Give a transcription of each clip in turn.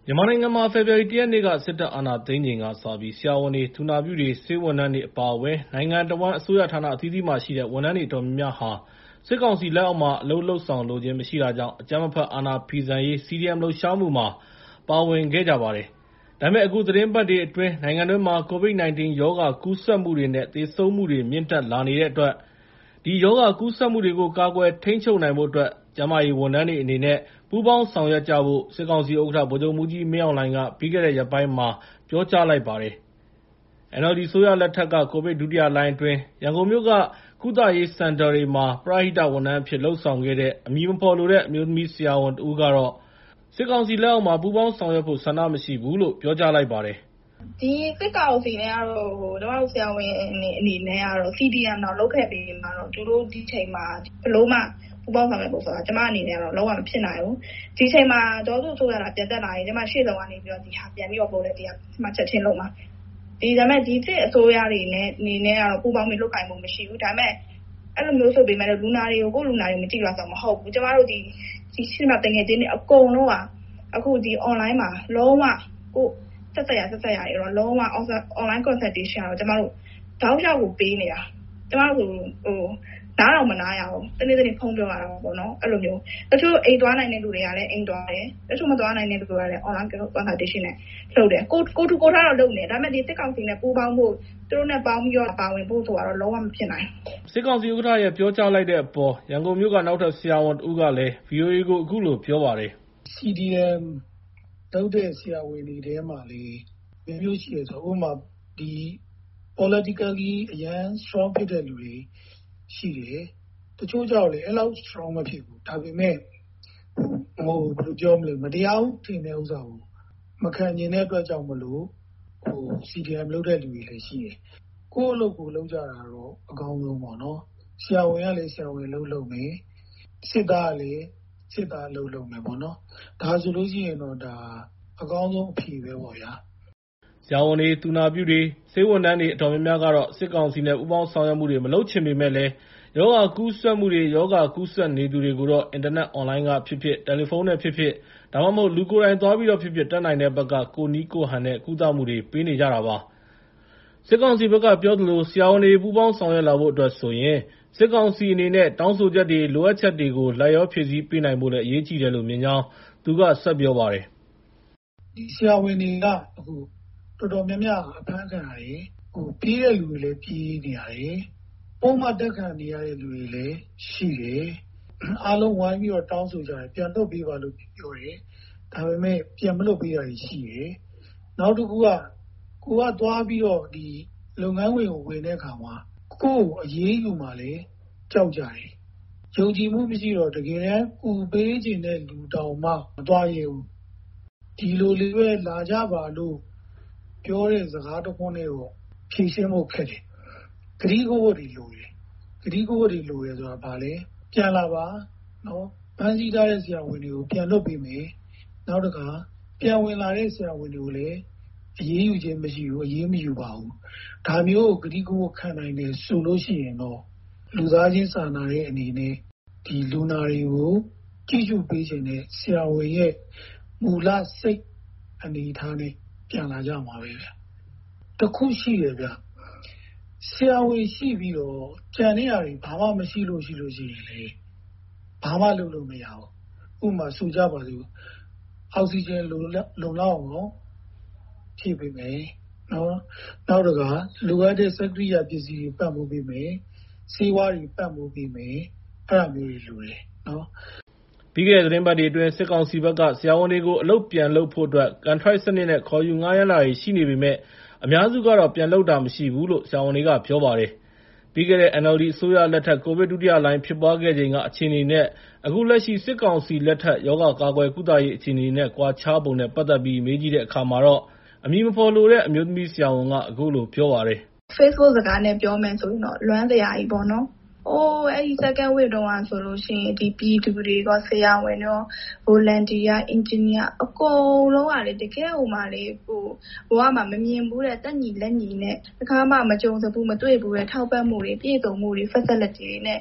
မြန်မာနိုင်ငံမှာ ဖေဖော်ဝါရီ ၁ ရက်နေ့က စစ်တပ်အာဏာသိမ်းချိန်ကစပြီး ဆရာဝန်တွေ၊ သူနာပြုတွေ၊ ဆေးဝန်ထမ်းတွေ အပါအဝင် နိုင်ငံတဝန်း အစိုးရဌာနအသီးသီးမှာရှိတဲ့ ဝန်ထမ်းတွေ အတော်များများဟာ စစ်ကောင်စီလက်အောက်မှာ အလုပ်လုပ်ဆောင်လိုခြင်း မရှိတာကြောင့် အကြမ်းမဖက် အာဏာဖီဆန်ရေး CDM လှုပ်ရှားမှုမှာ ပါဝင်ခဲ့ကြပါတယ်။ ဒါပေမဲ့ အခုသီတင်းပတ်တွေအတွင်း နိုင်ငံတွင်းမှာ COVID-19 ရောဂါကူးစက်မှုတွေနဲ့ သေဆုံးမှုတွေ မြင့်တက်လာနေတဲ့အတွက် ဒီရောဂါကူးစက်မှုတွေကို ကာကွယ်ထိန်းချုပ်နိုင်ဖို့အတွက် ကျန်းမာရေးဝန်ထမ်းတွေအနေနဲ့ ပူးပေါင်းဆောင်ရွက်ကြဖို့ စစ်ကောင်စီဥက္ကဋ္ဌ ဗိုလ်ချုပ်မှူးကြီးမင်းအောင်လှိုင်က ပြီးခဲ့တဲ့ရက်ပိုင်းမှာ ပြောကြားလိုက်ပါတယ်။ NLD အစိုးရလက်ထက်က ကိုဗစ်ဒုတိယလှိုင်းအတွင်း ရန်ကုန်မြို့က ကုသရေးစင်တာတွေမှာ ပရဟိတဝန်ထမ်းအဖြစ် လုပ်ဆောင်ခဲ့တဲ့ အမည်မဖော်လိုတဲ့ အမျိုးသမီးဆရာဝန်တဦးကတော့ စစ်ကောင်စီလက်အောက်မှာ ပူးပေါင်းဆောင်ရွက်ဖို့ ဆန္ဒမရှိဘူးလို့ ပြောကြားလိုက်ပါတယ်။ "ဒီစစ်ကောင်စီနဲ့ကတော့ ကျမတို့ဆရာဝန်အနေနဲ့ကတော့ CDM တော့လုပ်ခဲ့ပြီးမှတော့ သူတို့ဒီချိန်မှာဘယ်လိုမှပူးပေါင်းဆောင်ရွက်ဖို့ဆိုတာ ကျမအနေနဲ့ကတော့လုံးဝမဖြစ်နိုင်ဘူး။ဒီချိန်မှာဒေါ်စုအစိုးရကပြန်တက်လာရင် ကျမရှေ့ဆုံးကနေပြီးတော့ဒီဟာပြန်ပြီးတော့ပုံစံတရားမှချက်ချင်းလုပ်မှာ။ဒါပေမဲ့ဒီစစ်အစိုးရတွေနဲ့အနေနဲ့ကတော့ပူးပေါင်းပြီးလုပ်ကိုင်မှုမရှိဘူး။ဒါပေမဲ့အဲ့လိုမျိုးဆိုပေမဲ့လူနာတွေကိုကိုယ့်လူနာတွေမကြည့်တော့ဆိုမဟုတ်ဘူး။ကျမတို့ဒီရှင်းမတငယ်ချင်းတွေအကုန်လုံးကအခုဒီ online မှာလုံးဝကိုဆက်ဆက်ရတွေတော့လုံးဝ online consultation ကတော့ကျမတို့တောက်လျှောက်ကိုပေးနေတာ။ကျမတို့နားတော့မနားရဘူး။တနေ့ဖုန်းပြောရတာပေါ့နော်။အဲ့လိုမျိုးတချို့အိမ်သွားနိုင်တဲ့လူတွေကလည်းအိမ်သွားတယ်။တချို့မသွားနိုင်တဲ့လူတွေကလည်း online consultation နဲ့လုပ်တယ်။ကိုထူကိုထတော့လုပ်နေတယ်။ဒါပေမဲ့ဒီစစ်ကောင်စီနဲ့ပူးပေါင်းဖို့သူတို့နဲ့ပေါင်းပြီးတော့ပါဝင်ဖို့ဆိုတာတော့လုံးဝမဖြစ်နိုင်ဘူး။စစ်ကောင်စီဥက္ကဋ္ဌရဲ့ပြောကြားလိုက်တဲ့အပေါ် ရန်ကုန်မြို့ကနောက်ထပ်ဆရာဝန်တဦးကလည်း VOA ကိုအခုလိုပြောပါတယ်။ CDM လုပ်တဲ့ဆရာဝန်တွေထဲမှာလေမျိုးရှိတယ်ဆိုတော့ဥပမာဒီ politically အရန် strong ဖြစ်တဲ့လူတွေရှိတယ်။တချို့ကြောင့်လေအဲ့လောက် strong မဖြစ်ဘူး။ဒါပေမဲ့ဘယ်လိုပြောမလဲမတရားဘူးထင်တဲ့ဥစ္စာကိုမခံကျင်တဲ့အတွက်ကြောင့်မလို့CDM လုပ်တဲ့လူတွေလည်းရှိတယ်။ကိုယ့်အလုပ်ကိုလုပ်ကြတာတော့အကောင်းဆုံးပေါ့နော်။ဆရာဝန်ကလည်းဆရာဝန်လုပ်မယ်။စစ်သားကလည်းစစ်သားလုပ်မယ်ပေါ့နော်။ဒါဆိုလို့ရှိရင်တော့ဒါအကောင်းဆုံးအဖြေပဲပေါ့ဗျာ။ဆရာဝန်တွေ၊သူနာပြုတွေ၊ဆေးဝန်ထမ်းတွေအတော်များများကတော့ စစ်ကောင်စီနဲ့ပူးပေါင်းဆောင်ရွက်မှုတွေမလုပ်ချင်ပေမဲ့လည်း ရောဂါကူးစက်မှုတွေ၊ ရောဂါကူးစက်နေသူတွေကိုတော့ အင်တာနက်အွန်လိုင်းကဖြစ်ဖြစ်၊ တယ်လီဖုန်းနဲ့ဖြစ်ဖြစ် ဒါမှမဟုတ် လူကိုယ်တိုင်သွားပြီးတော့ဖြစ်ဖြစ် တတ်နိုင်တဲ့ဘက်က ကိုယ့်နည်းကိုယ့်ဟန်နဲ့ကုသမှုတွေပေးနေကြတာပါ။ စစ်ကောင်စီဘက်ကပြောသလို ဆရာဝန်တွေပူးပေါင်းဆောင်ရွက်လာဖို့အတွက်ဆိုရင် စစ်ကောင်စီအနေနဲ့ တောင်းဆိုချက်တွေ လိုအပ်ချက်တွေကို လိုက်လျောဖြည့်ဆည်းပေးနိုင်ဖို့လည်း အရေးကြီးတယ်လို့မြင်ကြောင်း သူကဆက်ပြောပါတယ်။ "ဒီဆရာဝန်တွေကအခုတော်တော်များများအဖမ်းခံရတယ်။ပြေးတဲ့လူတွေလည်းပြေးနေရတယ်။ပုဒ်မတက်ခံနေရတဲ့လူတွေလည်းရှိတယ်။အားလုံးဝိုင်းပြီးတော့တောင်းဆိုကြတယ်။ပြန်လွှတ်ပေးပါလို့ပြောတယ်။ဒါပေမဲ့ပြန်မလွှတ်ပေးတာတွေရှိတယ်။နောက်တစ်ခုကကိုကသွားပြီးတော့ဒီလုပ်ငန်းခွင်ကိုဝင်တဲ့အခါမှာကိုယ့်ကိုအရေးယူမှလည်းကြောက်ကြတယ်။ယုံကြည်မှုမရှိတော့တကယ်တမ်းကူပေးချင်တဲ့လူတောင်မှမသွားရဲဘူး။ဒီလိုလေးပဲလာကြပါလို့ပြောတဲ့စကားတစ်ခွန်းနဲ့တော့ဖြေရှင်းဖို့ခက်တယ်။ကတိကဝတ်တွေလိုတယ်။ကတိကဝတ်တွေလိုတယ်ဆိုတာဘာလဲပြန်လာပါနော်။ဖမ်းဆီးထားတဲ့ဆရာဝန်တွေကိုပြန်လွှတ်ပေးမယ်။နောက်တစ်ခါပြန်ဝင်လာတဲ့ဆရာဝန်တွေကိုလည်းအရေးယူခြင်းမရှိဘူး။အရေးမယူပါဘူး။ဒါမျိုးကိုကတိကဝတ်ခံနိုင်တယ်ဆိုလို့ရှိရင်တော့လူသားချင်းစာနာတဲ့အနေနဲ့ဒီလူနာတွေကိုကြည့်ရှုပေးခြင်းနဲ့ဆရာဝန်ရဲ့မူလစိတ်အနေထားနဲ့ပြန်လာကြမှာပဲဗျ။တစ်ခုရှိတယ်ဗျ။ဆရာဝန်ရှိပြီးတော့ကြံတဲ့ຢာတွေဘာမှမရှိလို့ရှိရင်လေဘာမှလုပ်လို့မရဘူး။ဥပမာဆိုကြပါစို့အောက်ဆီဂျင်လုံလောက်အောင်ဖြည့်ပေးမယ်နော်။နောက်တစ်ခါလိုအပ်တဲ့စက်ကိရိယာပစ္စည်းတွေပံ့ပိုးပေးမယ်။ဆေးဝါးတွေပံ့ပိုးပေးမယ်။အဲ့ဒါမျိုးတွေလိုတယ်နော်။ပြီးခဲ့တဲ့သီတင်းပတ်တွေအတွင်းစစ်ကောင်စီဘက်ကဆရာဝန်တွေကိုအလုပ်ပြန်လုပ်ဖို့အတွက် ကန်ထရိုက်စနစ်နဲ့ခေါ်ယူငှားရမ်းတာတွေရှိနေပေမဲ့အများစုကတော့ပြန်လုပ်တာမရှိဘူးလို့ဆရာဝန်တွေကပြောပါတယ်။ ပြီးခဲ့တဲ့ NLD အစိုးရလက်ထက် ကိုဗစ်ဒုတိယလှိုင်းဖြစ်ပွားခဲ့ချိန်ကအခြေအနေနဲ့ အခုလက်ရှိစစ်ကောင်စီလက်ထက်ရောဂါကာကွယ်ကုသရေးအခြေအနေနဲ့ ကွာခြားပုံနဲ့ပတ်သက်ပြီးမေးကြည့်တဲ့အခါမှာတော့ အမည်မဖော်လိုတဲ့အမျိုးသမီးဆရာဝန်ကအခုလိုပြောပါတယ်။ Facebook စကားနဲ့ပြောမယ်ဆိုရင်တော့လွမ်းစရာကြီးပေါ့နော်။အဲ့ဒီ second wave တုန်းကဆိုလို့ရှိရင်ဒီပြည်သူတွေကဆရာဝန်ရော volunteer engineer အကုန်လုံးကလေတကယ်ဟိုမှာလေဘဝမှာမမြင်ဘူးတဲ့တက်ညီလက်ညီနဲ့တခါမှမကြုံစဘူးမတွေ့ဘူးတဲ့ထောက်ပံ့မှုတွေပြည့်စုံမှုတွေ facility တွေနဲ့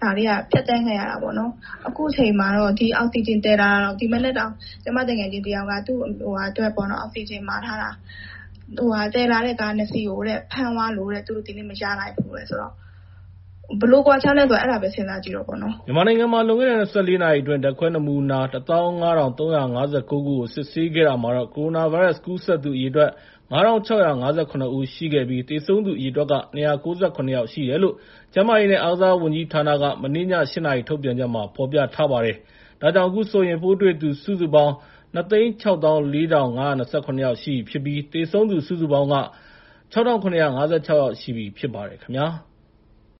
ဒါတွေကဖြတ်တန်းခဲ့ရတာပေါ့နော်အခုချိန်မှာတော့ဒီအောက်ဆီဂျင်တဲတာတော့ဒီမနေ့တောင်ကျမတကယ်ချင်းတယောက်ကသူ့အတွက်ပေါ့နော်အောက်ဆီဂျင်မှာထားတာတဲလာတဲ့ကားနှစ်စီးကိုတဲ့ဖမ်းသွားလို့တဲ့သူတို့ဒီနေ့မရနိုင်ဘူးလေဆိုတော့ဘလို့ကွာချမ်းလဲဆိုအဲ့ဒါပဲစဉ်းစားကြည့်တော့ပေါ့နော်မြန်မာနိုင်ငံမှာလွန်ခဲ့တဲ့24နာရီအတွင်းဓာတ်ခွဲနမူနာ15359ခုကိုစစ်ဆေးခဲ့တာမှာတော့ကိုရိုနာဗိုင်းရပ်စ်ကူးစက်သူအရေအတွက်9658ဦးရှိခဲ့ပြီးသေဆုံးသူအရေအတွက်က298ယောက်ရှိတယ်လို့ကျန်းမာရေးနဲ့အားကစားဝန်ကြီးဌာနကမနေ့ည8နာရီထုတ်ပြန်ချက်မှာဖော်ပြထားပါတယ်။ဒါကြောင့်အခုဆိုရင်ပိုးတွေ့သူစုစုပေါင်း2,644,529 ယောက်ရှိပြီဖြစ်ပြီးသေဆုံးသူစုစုပေါင်းက6,956 ယောက်ရှိပြီဖြစ်ပါတယ်ခင်ဗျာ။